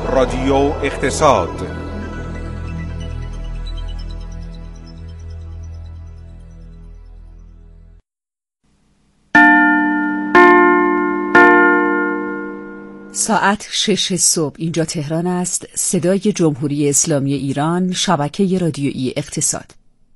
رادیو اقتصاد. ساعت 6 صبح اینجا تهران است. صدای جمهوری اسلامی ایران، شبکه رادیویی اقتصاد.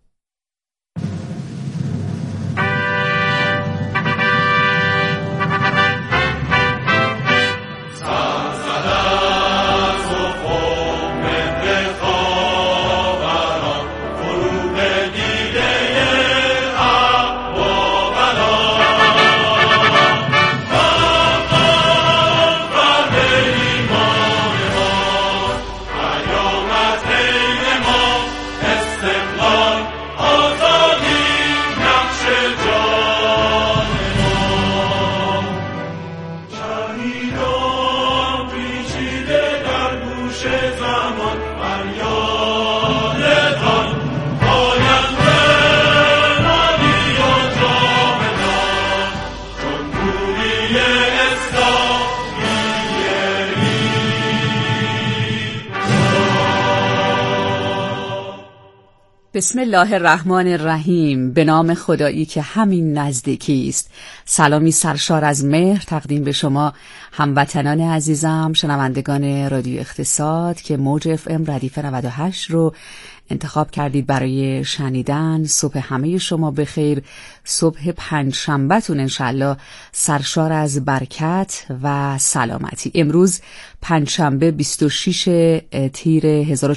بسم الله الرحمن الرحیم. به نام خدایی که همین نزدیکی است. سلامی سرشار از مهر تقدیم به شما هموطنان عزیزم، شنوندگان رادیو اقتصاد که موج FM ردیف 98 رو انتخاب کردید برای شنیدن. صبح همه شما بخیر. صبح پنجشنبه‌تون انشالله سرشار از برکت و سلامتی. امروز پنجشنبه 26 تیر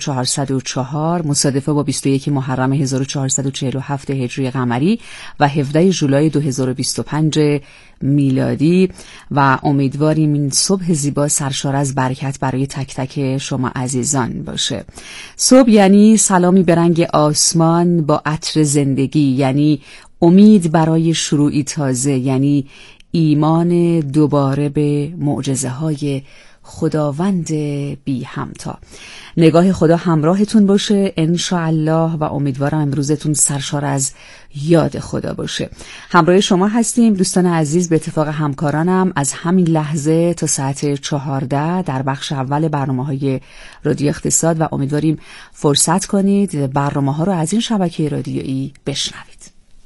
1404 مصادفه با 21 محرم 1447 هجری قمری و 17 ژولای 2025 میلادی و امیدواریم این صبح زیبا سرشار از برکت برای تک تک شما عزیزان باشه. صبح یعنی سلامی به رنگ آسمان با عطر زندگی، یعنی امید برای شروعی تازه، یعنی ایمان دوباره به معجزه‌های خداوند بی همتا. نگاه خدا همراهتون باشه انشاءالله و امیدوارم امروزتون سرشار از یاد خدا باشه. همراه شما هستیم دوستان عزیز، به اتفاق همکارانم از همین لحظه تا ساعت 14 در بخش اول برنامه‌های رادیو اقتصاد و امیدواریم فرصت کنید برنامه‌ها رو از این شبکه رادیویی بشنوید.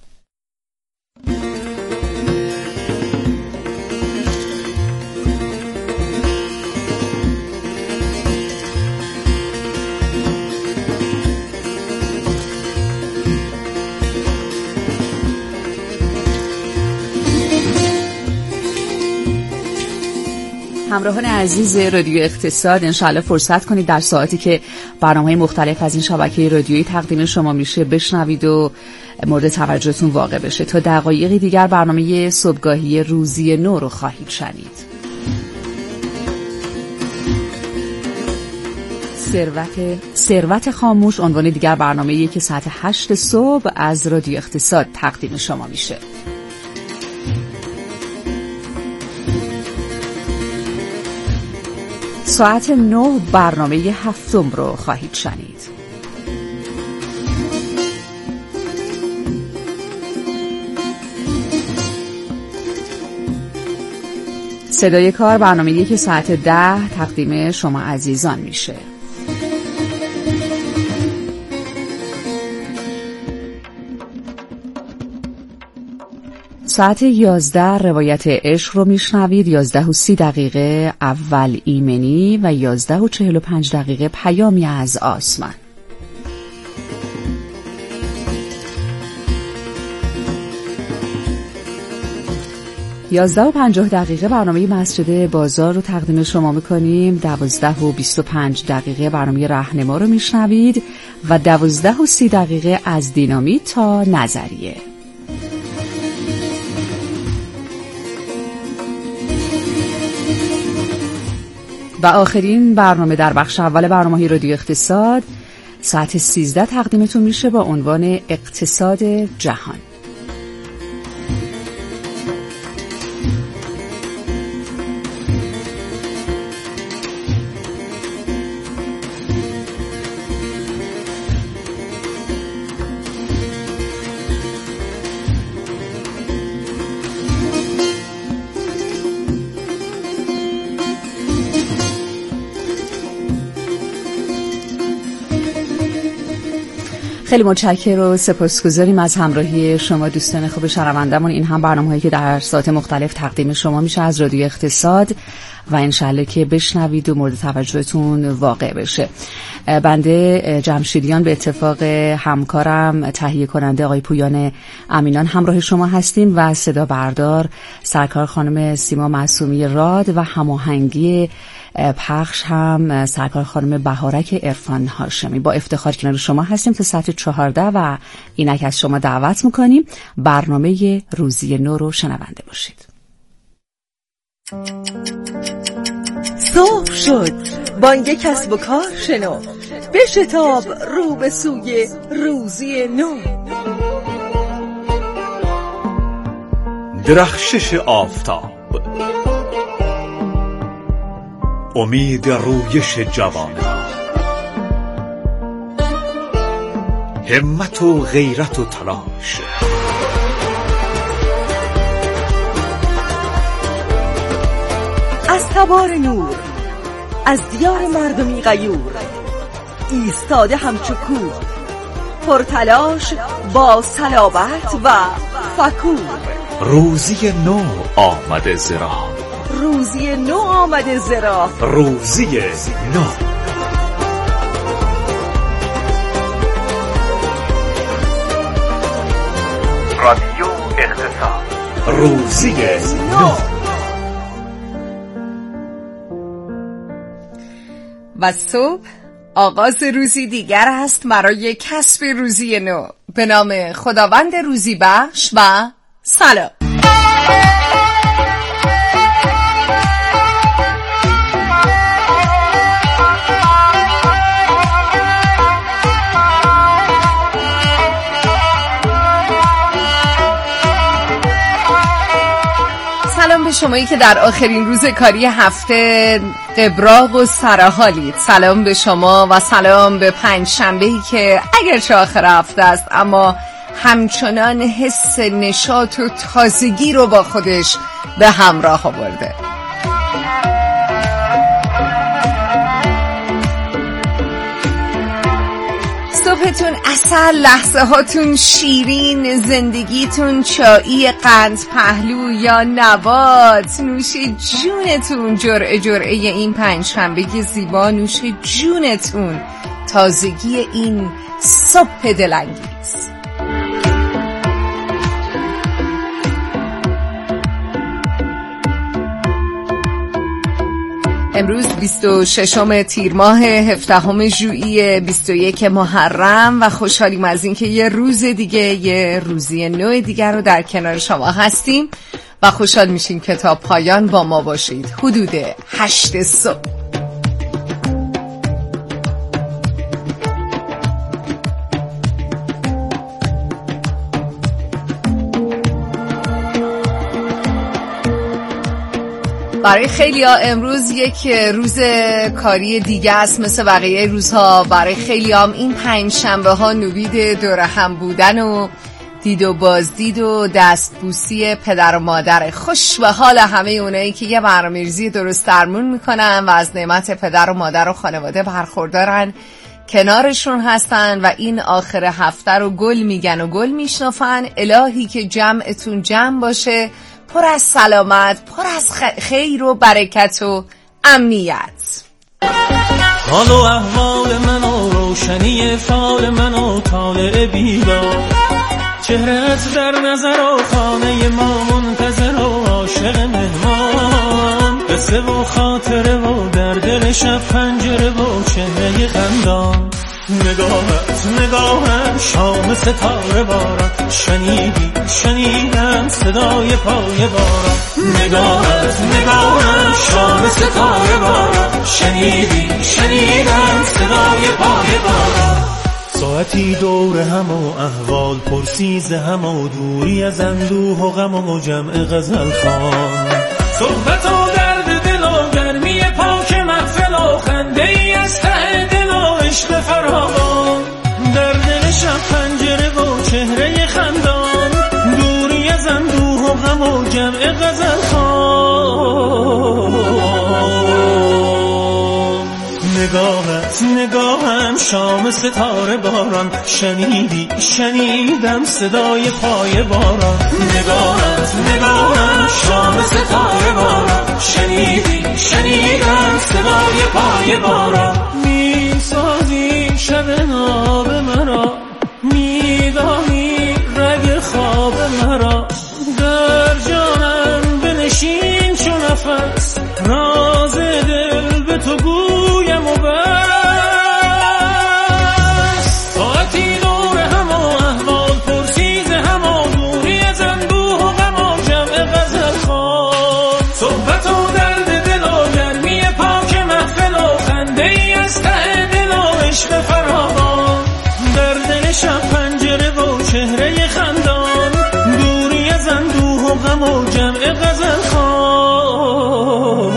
همراهان عزیز رادیو اقتصاد، انشاءالله فرصت کنید در ساعتی که برنامه‌های مختلف از این شبکه رادیویی تقدیم شما میشه بشنوید و مورد توجهتون واقع بشه. تا دقایقی دیگر برنامه صبحگاهی روزی نو رو خواهید شنید. ثروت خاموش عنوان دیگر برنامه‌ای که ساعت 8 صبح از رادیو اقتصاد تقدیم شما میشه. ساعت 9 برنامه هفتم رو خواهید شنید. صدای کار برنامه‌ای که ساعت 10 تقدیم شما عزیزان میشه. ساعت 11 روایت عشق رو میشنوید. 11:30 اول ایمنی و 11:45 پیامی از آسمان. و 11:50 برنامه مسجد بازار رو تقدیم شما میکنیم. 12:25 برنامه راهنما رو میشنوید و 12:30 از دینامیت تا نظریه. و آخرین برنامه در بخش اول برنامه رادیو اقتصاد ساعت 13 تقدیمتون میشه با عنوان اقتصاد جهان. خیلی متشکرم و سپاسگزاریم از همراهی شما دوستان خوب شنوندمون. این هم برنامه‌هایی که در ساعات مختلف تقدیم شما میشه از رادیو اقتصاد و انشالله که بشنوید و مورد توجهتون واقع بشه. بنده جمشیدیان به اتفاق همکارم تهیه کننده آقای پویان امینان همراه شما هستیم و صدا بردار سرکار خانم سیما معصومی راد و هماهنگی پخش هم سرکار خانم بهارک عرفان هاشمی. با افتخار کنار شما هستیم تا ساعت 14 و اینک از شما دعوت میکنیم برنامه روزی نو رو شنونده باشید. صبح شد، بانگ کسب و کار شنو، بشتاب رو به سوی روزی نو. درخشش آفتاب، امید رویش جوانان، همت و غیرت و تلاش، از تبار نور، از دیار مردمی غیور، ایستاده همچو کوه، پرتلاش با صلابت و فکور. روزی نو آمده زرا، روزی نو آمده زرا، روزی نو. رادیو اقتصاد، روزی نو. و صبح آغاز روزی دیگر است برای کسب روزی نو. به نام خداوند روزی بخش و سلام. سلام به شمایی که در آخرین روز کاری هفته قبراق و سرحالید. سلام به شما و سلام به پنج شنبه‌ای که اگرچه آخر هفته است اما همچنان حس نشاط و تازگی رو با خودش به همراه آورده. صبحتون عسل، لحظه هاتون شیرین، زندگیتون چایی قند پهلو یا نبات. نوش جونتون جرعه جرعه این پنجشنبه زیبا، نوش جونتون تازگی این صبح دلانگیز. امروز 26 تیر ماه 17 ژوئیه 21 محرم و خوشحالیم از اینکه یه روز دیگه، یه روزی نو دیگر رو در کنار شما هستیم و خوشحال میشیم که تا پایان با ما باشید. حدود 8 صبح. برای خیلی ها امروز یک روز کاری دیگه است مثل بقیه روزها. برای خیلی هم این پنج شنبه ها نوید دور هم بودن و دید و بازدید و دستبوسی پدر و مادر. خوش به حال همه اونایی که یه برنامه‌ریزی درست درمون میکنن و از نعمت پدر و مادر و خانواده برخوردارن، کنارشون هستن و این آخر هفته رو گل میگن و گل میشنفن. الهی که جمعتون جمع باشه، پر از سلامت، پر از خیر و برکت و امنیت. حال و احوال من و روشنی فال من و طالع بیدار، چهره‌ات در نظر و خانه ما منتظر و عاشق مهمان، قصه و خاطره و در دل شب پنجره و چهره خندان. نگاهت شام ستاره باران، شنیدم صدای پای باران. نگاهت شام ستاره باران، شنیدم صدای پای باران. ساعتی دور هم و احوال پرسیز هم و دوری از اندوه و غم و جمع غزل خوان، صحبت و درد دل و گرمی پاک محفل و خنده ای از ته دل و عشق فراوان. در دل شب پنجره و چهره خندان، دوری از اندوه و غم و جمع غزل خوان. نگاهت نگاهم شام ستاره باران، شنیدم صدای پای باران. نگاهت نگاهم شام ستاره باران، شنیدم صدای پای باران. میسازی شب ناب مرا، میدانی رگ خواب مرا، در جانم بنشین چو نفس، راز دل به تو گویم و بس. ساعتی دور هم و احوال پرسیز هم و دوری از اندوه و غم و جمع غزل خوان، صحبت و درد دل و گرمی پاک محفل و خنده ای از ته دل و عشق فراوان. در دل شب پنجره و چهره خندان، دوری از اندوه و غم و جمع غزل خوان.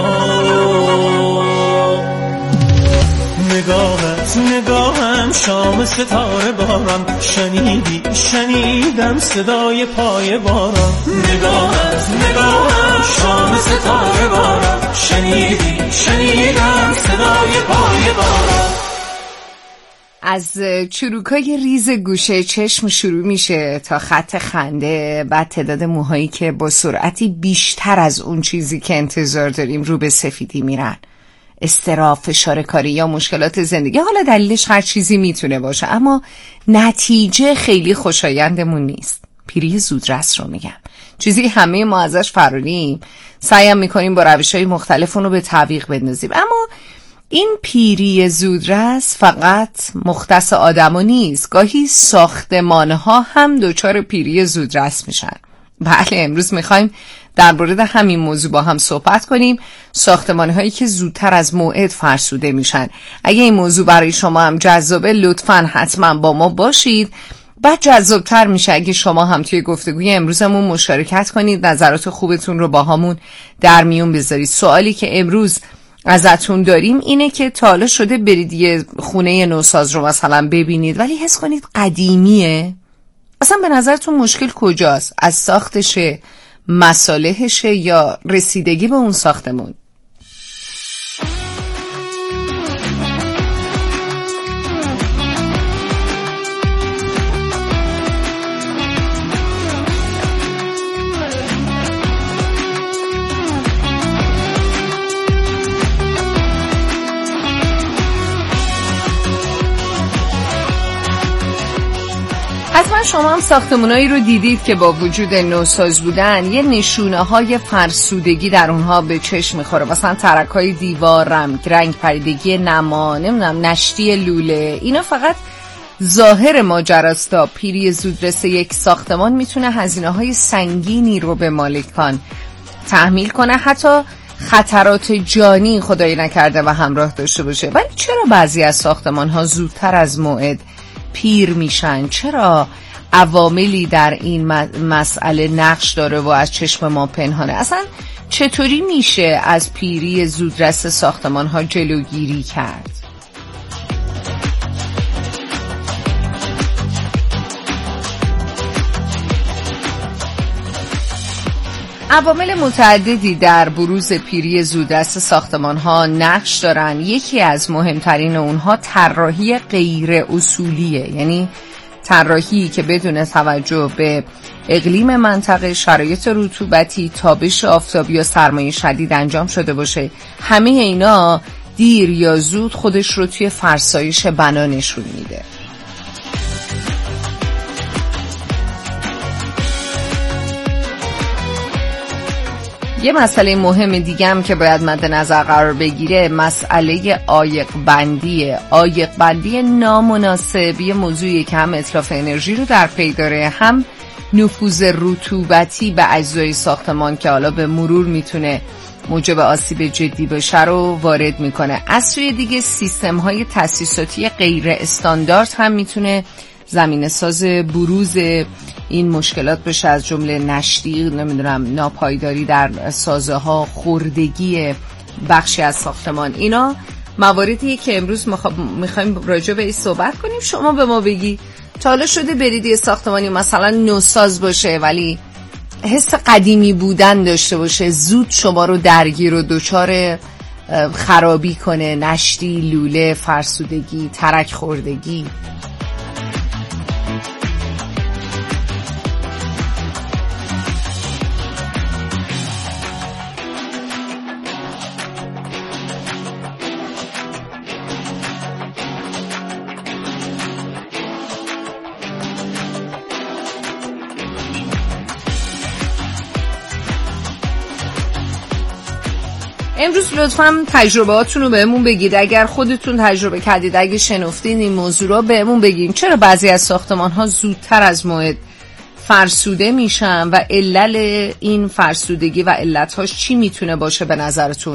نگاهم شام ستاره باران، شنیدم صدای پای باران. نگاهم شام ستاره باران، شنیدم صدای پای باران. از چروکای ریز گوشه چشم شروع میشه تا خط خنده، بعد تعداد موهایی که با سرعتی بیشتر از اون چیزی که انتظار داریم رو به سفیدی میرن. اضطراب، فشار کاری یا مشکلات زندگی، حالا دلیلش هر چیزی میتونه باشه، اما نتیجه خیلی خوشایندمون نیست. پیری زودرس رو میگم، چیزی که همه ما ازش فراریم، سعیم میکنیم با روش‌های مختلف اون رو به تعویق بندازیم. اما این پیری زودرس فقط مختص آدمو نیست، گاهی ساختمان‌ها هم دچار پیری زودرس میشن. بله، امروز میخوایم در مورد همین موضوع با هم صحبت کنیم، ساختمان‌هایی که زودتر از موعد فرسوده میشن. اگه این موضوع برای شما هم جذابه، لطفاً حتما با ما باشید. بعد جذابتر میشه اگه شما هم توی گفتگوی امروزمون مشارکت کنید، نظرات خوبتون رو با همون در میون بذارید. سوالی که امروز ازتون داریم اینه که تا حالا شده برید یه خونه نوساز رو مثلا ببینید ولی حس کنید قدیمیه؟ اصلا به نظرتون مشکل کجاست؟ از ساختشه، مصالحشه، یا رسیدگی به اون ساختمون؟ حتما شما هم ساختمونایی رو دیدید که با وجود نوساز بودن یه نشونه‌های فرسودگی در اونها به چشم می‌خوره. مثلا ترک‌های دیوار، رنگ پریدگی نما، نمیدونم نشتی لوله. اینا فقط ظاهر ماجراست. پیری زودرس یک ساختمان میتونه هزینه‌های سنگینی رو به مالکان تحمیل کنه، حتی خطرات جانی خدای نکرده و همراه داشته باشه. ولی چرا بعضی از ساختمان‌ها زودتر از موعد پیر میشن؟ چرا عواملی در این مسئله نقش داره و از چشم ما پنهانه؟ اصلا چطوری میشه از پیری زودرس ساختمان ها جلوگیری کرد؟ عوامل متعددی در بروز پیری زودرس ساختمان ها نقش دارن. یکی از مهمترین اونها طراحی غیر اصولیه، یعنی طراحی که بدون توجه به اقلیم منطقه، شرایط رطوبتی، تابش آفتابی یا سرمایه شدید انجام شده باشه. همه اینا دیر یا زود خودش رو توی فرسایش بنا نشون میده. یه مسئله مهم دیگه هم که باید مد نظر قرار بگیره مسئله عایق بندی نامناسب. یه موضوعی که هم اتلاف انرژی رو در پی داره، هم نفوذ رطوبتی به اجزای ساختمان که حالا به مرور میتونه موجب آسیب جدی بشه رو وارد میکنه. از سوی دیگه سیستم های تاسیساتی غیر استاندارد هم میتونه زمینه ساز بروز این مشکلات بشه، از جمله نشتی، ناپایداری در سازه ها، خوردگی بخشی از ساختمان. اینا مواردیه که امروز میخوایم راجع به این صحبت کنیم. شما به ما بگی تا حالا شده برید یه ساختمانی مثلا نوساز باشه ولی حس قدیمی بودن داشته باشه، زود شما رو درگیر و دچار خرابی کنه، نشتی، لوله، فرسودگی، ترک خوردگی. امروز لطفاً تجربهاتون رو بهمون بگید. اگر خودتون تجربه کردید، اگه شنفتین این موضوع رو بهمون بگید. چرا بعضی از ساختمان‌ها زودتر از موعد فرسوده میشن و علل این فرسودگی و علت‌هاش چی میتونه باشه به نظرتون؟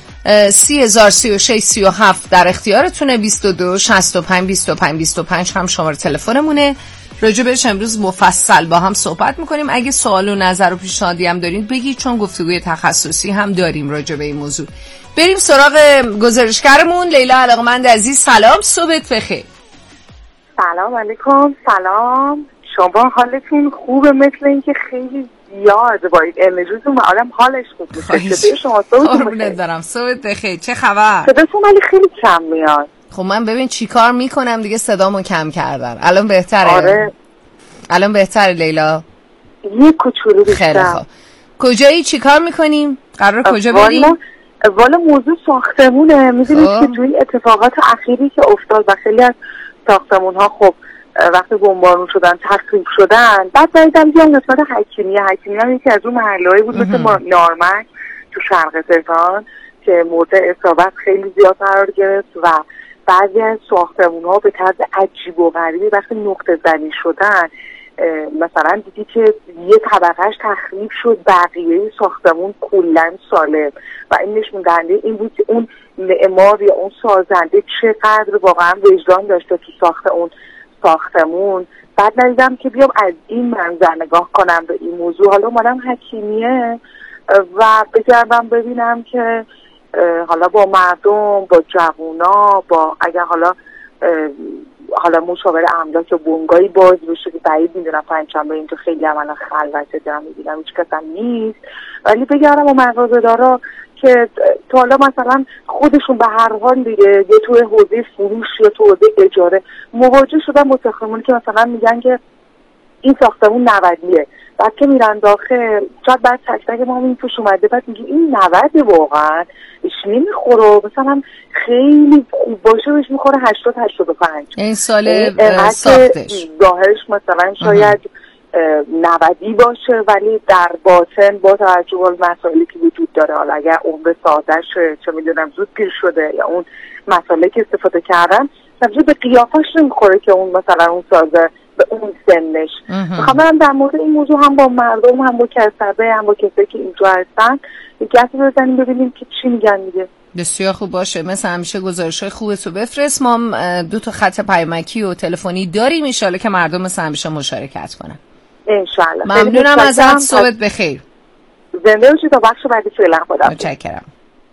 30,036,37 در اختیارتونه. 22 65 25 25 هم شماره تلفنمونه. راجبش امروز مفصل با هم صحبت میکنیم. اگه سوال و نظر و پیشنهادی هم دارین بگید، چون گفتگوی تخصصی هم داریم راجب این موضوع. بریم سراغ گزارشگرمون. لیلا علاقمند عزیز، سلام، صبحت بخیر. سلام علیکم. سلام، شما حالتون خوبه؟ مثل اینکه خیلی زیاد باید انرژیتون و آدم حالش خوب میشه. شما صبحتون دارم. صبحت بخیر. چه خبر؟ صداتون ولی خیلی کم میاد. خب من ببین چی کار میکنم دیگه، صدامو کم کردن. الان بهتره؟ آره الان بهتره لیلا؟ یه کوچولو بیشتر. خیلی خوب. کجایی؟ چی کار میکنیم؟ قرار کجا بریم؟ والا موضوع ساختمونه. میدونید که توی اتفاقات اخیری که افتاد و خیلی از ساختمون ها خب وقتی بمبارون شدن تخریب شدن، بعد دیدم بیام نسبت حکیمیه هم یکی از اون محلهایی بود مثل نارمک تو شرق تهران که مورد اصابت خیلی زیاد قرار گرفت و بعضی از ساختمون ها به طرز عجیب و غریبی وقتی نقطه زنی شدن، مثلا دیدی که یه طبقهش تخریب شد، بقیه ساختمون کلاً سالم و این نشون دهنده این بود که اون معمار یا اون سازنده چقدر واقعا وجدان داشته تو ساخت اون ساختمون. بعد ندیدم که بیام از این منظر نگاه کنم به این موضوع. حالا اومدم حکیمیه و بگردم ببینم که حالا با مردم، با جوونا، با اگر حالا مشاور املاک یا بنگاهی باز بشه که بعید میدونم پنجشنبه اینجا خیلی عملا خلوته دارم میبینم هیچ کس هم نیست، ولی بگردم با مغازه‌دارا که تا حالا مثلا خودشون به هر حال دیگه یه توی حوزه فروش یا تو حوزه اجاره مواجه شدن با ساختمونی که مثلا میگن که این ساختمون 90ه، بعد که میرن داخل شاید بعد تک تک ما این توش اومده، بعد میگی این 90 واقعا اش نمیخوره، مثلا خیلی خوب باشه بهش میخوره 80-85. این سال ساختش ظاهرش مثلا شاید 90 باشه ولی در باطن با توجه به مسائلی که وجود داره، حالا اگر عمر سازش چه میدونم زود پیر شده یا اون مسائلی که استفاده کردن مثلا به قیافش نمیخوره که اون مثلا اون سازه به اون سنش. میخوام در مورد این موضوع هم با مردم، هم با کسبه، هم با کسایی که اینجا هستن یک گپی بزنیم ببینیم که چی میگن دیگه. بسیار خوب باشه. مثل همیشه گزارش‌های خوبتو بفرست. ما 2 خط پیامکی و تلفنی داریم ان شاءالله که مردم مثل همیشه مشارکت کنن. ان شاءالله. ممنونم ازت. صبحت بخیر. زنده باشی تا بخش بعدی. فعلا خدا. متشکرم.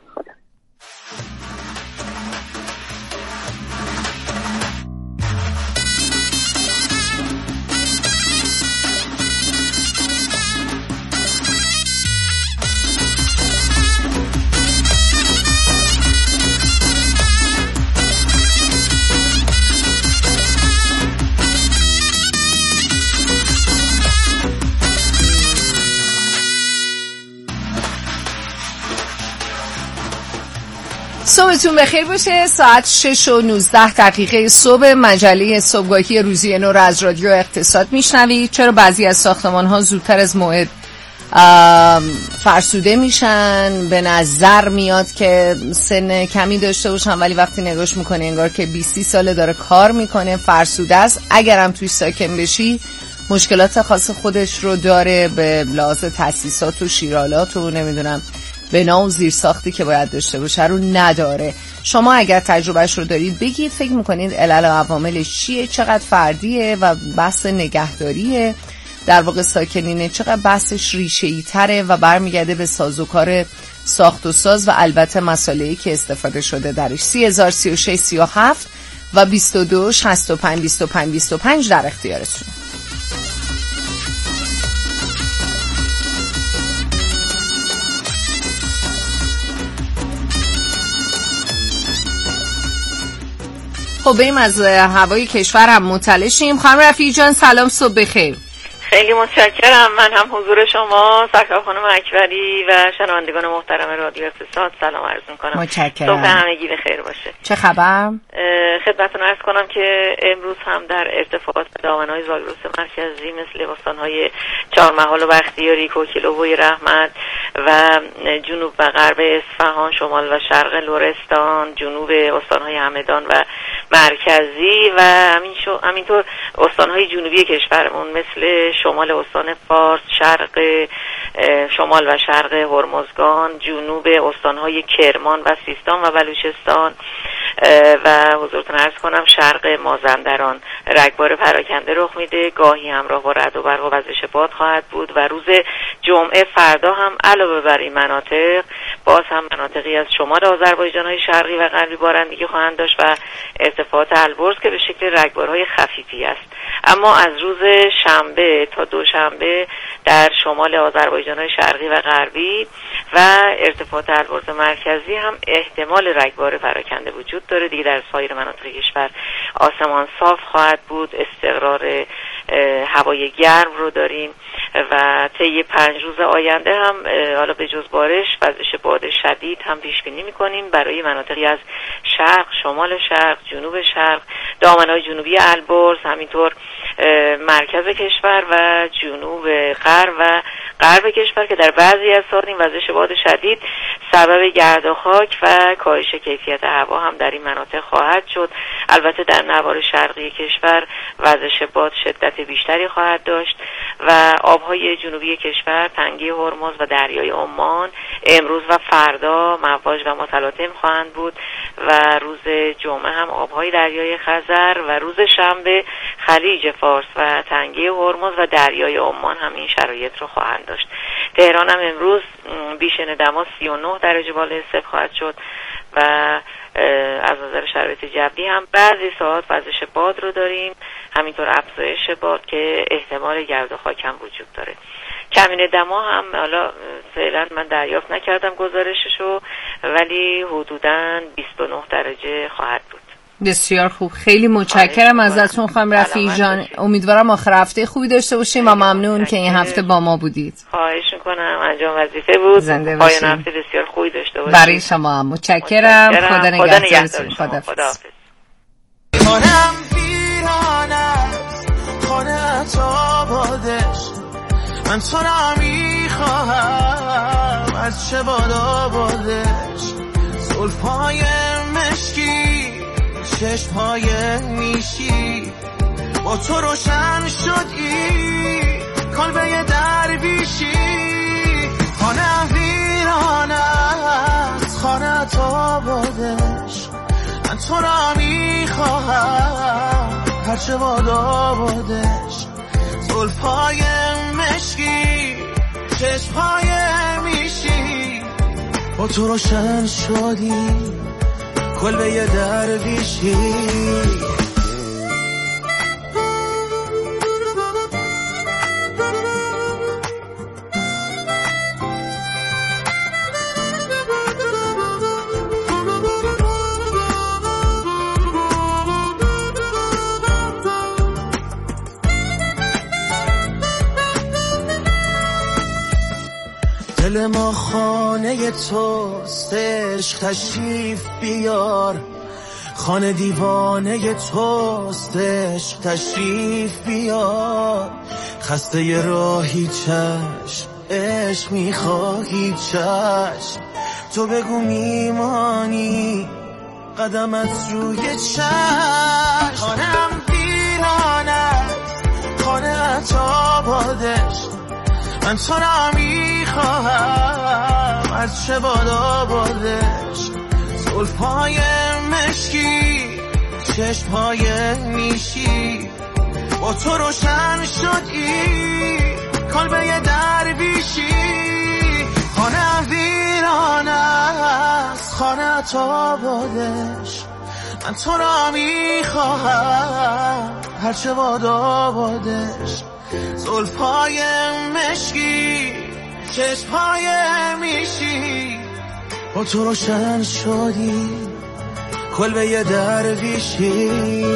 صبحتون بخیر باشه. ساعت 6:19 صبح. مجله صبحگاهی روزی نو از رادیو اقتصاد میشنوید. چرا بعضی از ساختمان‌ها زودتر از موعد فرسوده میشن؟ به نظر میاد که سن کمی داشته باشن ولی وقتی نگاش میکنه انگار که 20 ساله داره کار میکنه، فرسوده است. اگرم توی ساکن بشی مشکلات خاص خودش رو داره به لحاظ تاسیسات و شیرالات و نمیدونم بنا و زیر ساختی که باید داشته باشه رو نداره. شما اگر تجربهش رو دارید بگید. فکر میکنید علل و عواملش چیه؟ چقدر فردیه و بحث نگهداریه؟ در واقع ساکنینه چقدر بحثش ریشه‌ای تره و برمیگرده به سازوکار ساخت و ساز و البته مسائلی که استفاده شده درش. 30,036,37 و 22 65 25 25 در اختیارتون. خب بریم از هوای کشور هم مطلع شیم. خانم رفیعی جان سلام، صبح بخیر. خیلی متشکرم. من هم حضور شما سرکار خانم اکبری و شنوندگان محترم رادیو اقتصاد سلام عرض می‌کنم. متشکرم. صبح همگی بخیر باشه. چه خبر؟ خدمتتون عرض کنم که امروز هم در ارتفاعات دامنه‌های زاگرس مرکزی مثل استان‌های چهارمحال و بختیاری، کوکیلوی رحمت و جنوب و غرب اصفهان، شمال و شرق لرستان، جنوب استان‌های همدان و مرکزی و همینطور استان‌های جنوبی کشورمون مثل شمال استان فارس، شمال و شرق هرمزگان، جنوب استان‌های کرمان و سیستان و بلوچستان و حضورتون عرض کنم شرق مازندران رگبار پراکنده رخ میده، گاهی همراه با رعد و برق و وزش باد خواهد بود و روز جمعه فردا هم علاوه بر این مناطق باز هم مناطقی از شمال آذربایجان‌های شرقی و غربی بارندگی خواهند داشت و ارتفاعات البرز که به شکل رگبارهای خفیفی است. اما از روز شنبه تا دوشنبه در شمال آذربایجان‌های شرقی و غربی و ارتفاعات البرز مرکزی هم احتمال رگبار پراکنده وجود داره. دیگه در سایر مناطق کشور آسمان صاف خواهد بود، استقرار هوای گرم رو داریم و طی 5 روز آینده هم حالا به جز بارش وزش باد شدید هم پیش بینی می‌کنیم برای مناطقی از شرق، شمال شرق، جنوب شرق، دامنه‌های جنوبی البرز، همینطور مرکز کشور و جنوب غرب و غرب کشور که در بعضی از ساعات این وزش باد شدید سبب گرد و خاک و کاهش کیفیت هوا هم در این مناطق خواهد شد. البته در نوار شرقی کشور وزش باد شدت بیشتری خواهد داشت و آبهای جنوبی کشور، تنگه هرمز و دریای عمان امروز و فردا مواج و متلاطم خواهند بود و روز جمعه هم آبهای دریای خزر و روز شنبه خلیج فارس و تنگه هرمز و دریای عمان هم این شرایط رو خواهند داشت. تهران هم امروز بیشتر دما 39 درجه بالای صفر خواهد شد و از نظر شرایط جوی هم بعضی ساعات وزش باد رو داریم، همینطور افزایش باد که احتمال گرد و خاک هم وجود داره. کمین دما هم حالا فعلا من دریافت نکردم گزارششو، ولی حدوداً 29 درجه خواهد بود. بسیار خوب، خیلی متشکرم ازتون خانم رفیعی جان. امیدوارم آخر هفته خوبی داشته باشیم و ممنون که این هفته با ما بودید. خواهش میکنم، انجام وظیفه بود. زنده باشید. پایان هفته بسیار خوبی داشته باشید. برای شما هم متشکرم. خدا نگهدارتون. خداحافظ. خانم ویران است، خانه آبادش، من تو را میخواهم، از چه باد آبادش، زلفای مشکی، چشمهای میشی، با تو روشن شدی کلبه درویشی. خانه ویران است، خانه آبادش، من تو را میخواهم، هرچه باد آبادش، زلفای مشکی، چشمهای میشی، با تو روشن شدی کلبه درویشی. دل ما خانه توست، عشق تشریف بیار، خانه دیوانه توست، عشق تشریف بیار، خسته راهی چشم، عشق میخواهی چشم، تو بگو میمانی قدمت روی چشم. خانم ویران است، خانه آبادش، من تو را میخواهم، از چه باد آبادش، زلفهای مشکی، چشمهای میشی، با تو روشن شدی کلبه درویشی. خانه ویران است، خانه آبادش، من تو را میخواهم، هرچه باد آبادش، زلفهای مشکی، چشمهای میشی، با تو روشن شدی کلبه درویشی.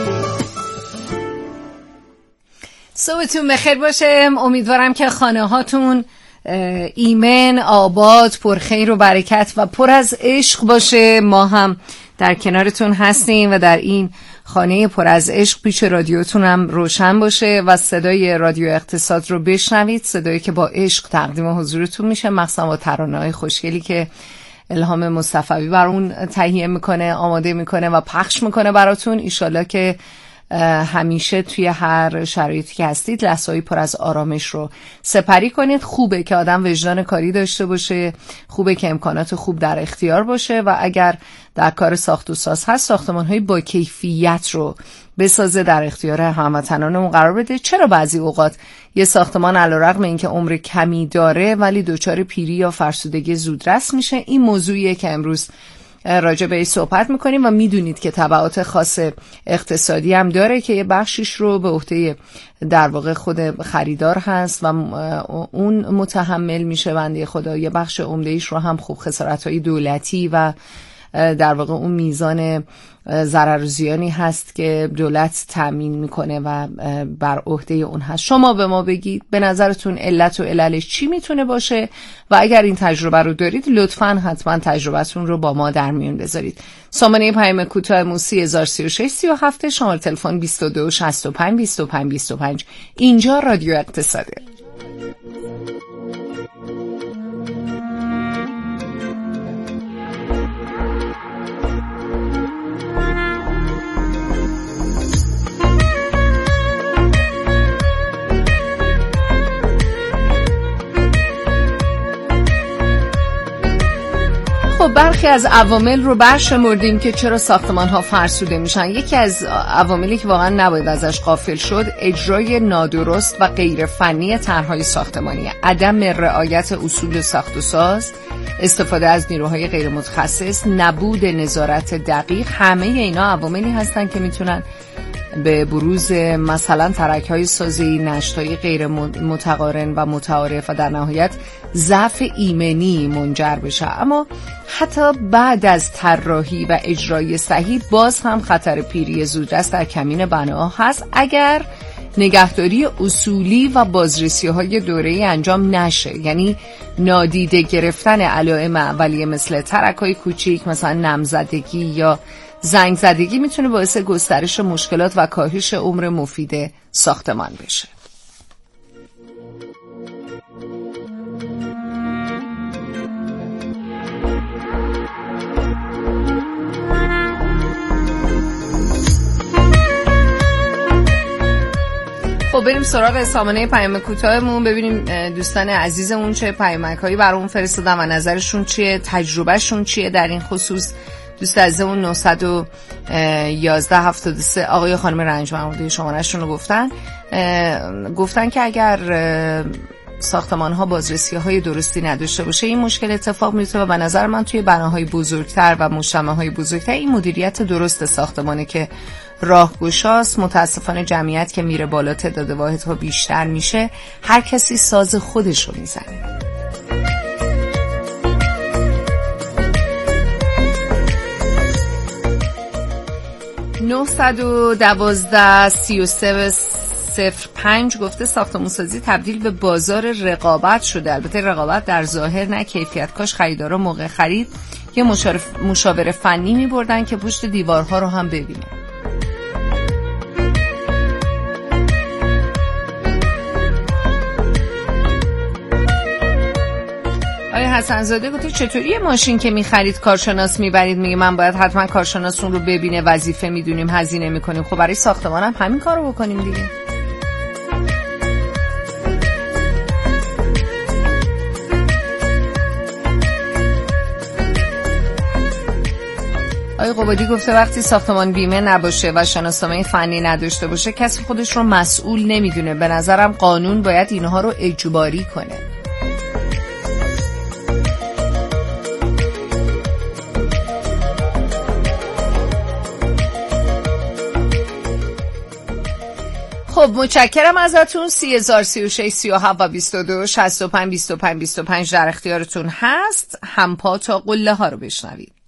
صبحتون بخیر باشه. امیدوارم که خانه هاتون ایمن، آباد، پرخیر و برکت و پر از عشق باشه. ما هم در کنارتون هستیم و در این خانه پر از عشق پیش رادیوتون هم روشن باشه و صدای رادیو اقتصاد رو بشنوید، صدایی که با عشق تقدیم حضورتون میشه، مخصوصا با ترانه‌های خوشگلی که الهام مصطفی برامون تهیه میکنه، آماده میکنه و پخش میکنه براتون. ایشالله که همیشه توی هر شرایطی که هستید لحظه‌ای پر از آرامش رو سپری کنید. خوبه که آدم وجدان کاری داشته باشه، خوبه که امکانات خوب در اختیار باشه و اگر در کار ساخت و ساز هست ساختمان‌های با کیفیت رو بسازه، در اختیار هموطنانمون قرار بده. چرا بعضی اوقات یه ساختمان علیرغم اینکه عمر کمی داره ولی دچار پیری یا فرسودگی زودرس میشه؟ این موضوعیه که امروز راجع بهش صحبت میکنیم و میدونید که تبعات خاص اقتصادی هم داره که یه بخشیش رو به عهده در واقع خود خریدار هست و اون متحمل میشه بنده خدا. یه بخش عمده‌ایش رو هم خوب خسارت‌های دولتی و در واقع اون میزان ضرر و زیانی هست که دولت تامین میکنه و بر عهده اون هست. شما به ما بگید به نظرتون علت و عللش چی میتونه باشه و اگر این تجربه رو دارید لطفاً حتما تجربتون رو با ما در میون بذارید. سامانه پیام کوتاه موسی 1036 37 شماره تلفن 22 65 25 25. اینجا رادیو اقتصاده. خب برخی از عوامل رو برشمردیم که چرا ساختمان‌ها فرسوده میشن. یکی از عواملی که واقعا نباید ازش غافل شد اجرای نادرست و غیر فنی طرح‌های ساختمانی، عدم رعایت اصول ساخت و ساز، استفاده از نیروهای غیر متخصص، نبود نظارت دقیق. همه اینا عواملی هستن که میتونن به بروز مثلا ترک‌های سازی، نشت‌های غیر متقارن و متعارف و در نهایت ضعف ایمنی منجر بشه. اما حتی بعد از طراحی و اجرای صحیح باز هم خطر پیری زودرس در کمین بناها هست اگر نگهداری اصولی و بازرسی‌های دوره‌ای انجام نشه. یعنی نادیده گرفتن علائم اولیه مثل ترک‌های کوچیک، مثلا نمزدگی یا زنگ زدگی میتونه باعث گسترش مشکلات و کاهش عمر مفید ساختمان بشه. خب بریم سراغ سامانه پیام کوتاهمون، ببینیم دوستان عزیزمون چه پیامک‌هایی برامون فرستادن و نظرشون چیه، تجربهشون چیه در این خصوص. دوست عزیزمون 911-73 آقای خانم رنجبرموردی شماره‌شون رو گفتن که اگر ساختمان‌ها بازرسی‌های درستی نداشته باشه این مشکل اتفاق میفته و به نظر من توی بناهای بزرگتر و مجتمع‌های بزرگتر این مدیریت درست ساختمانه که راهگشاست. متاسفانه جمعیت که میره بالا، تعداد واحدها بیشتر میشه، هر کسی ساز خودش رو میزنه. 912-3305 گفته ساختمان‌سازی تبدیل به بازار رقابت شده. البته رقابت در ظاهر نه کیفیت. کاش خریدارا موقع خرید یه مشاور فنی می‌بردن که پشت دیوارها رو هم ببینه. آیا حسنزاده گفته چطوری یه ماشین که می‌خرید کارشناس می‌برید؟ میگه من باید حتما کارشناس اون رو ببینه، وظیفه می‌دونیم، هزینه می‌کنیم. خب برای ساختمان هم همین کارو بکنیم دیگه. آقای قبادی گفته وقتی ساختمان بیمه نباشه و شناسنامه فنی نداشته باشه کسی خودش رو مسئول نمیدونه. به نظرم قانون باید اینها رو اجباری کنه. خب متشکرم ازتون. 3036 37 و 22 65 25 25 در اختیارتون هست. همپا تا قله ها رو بشنوید.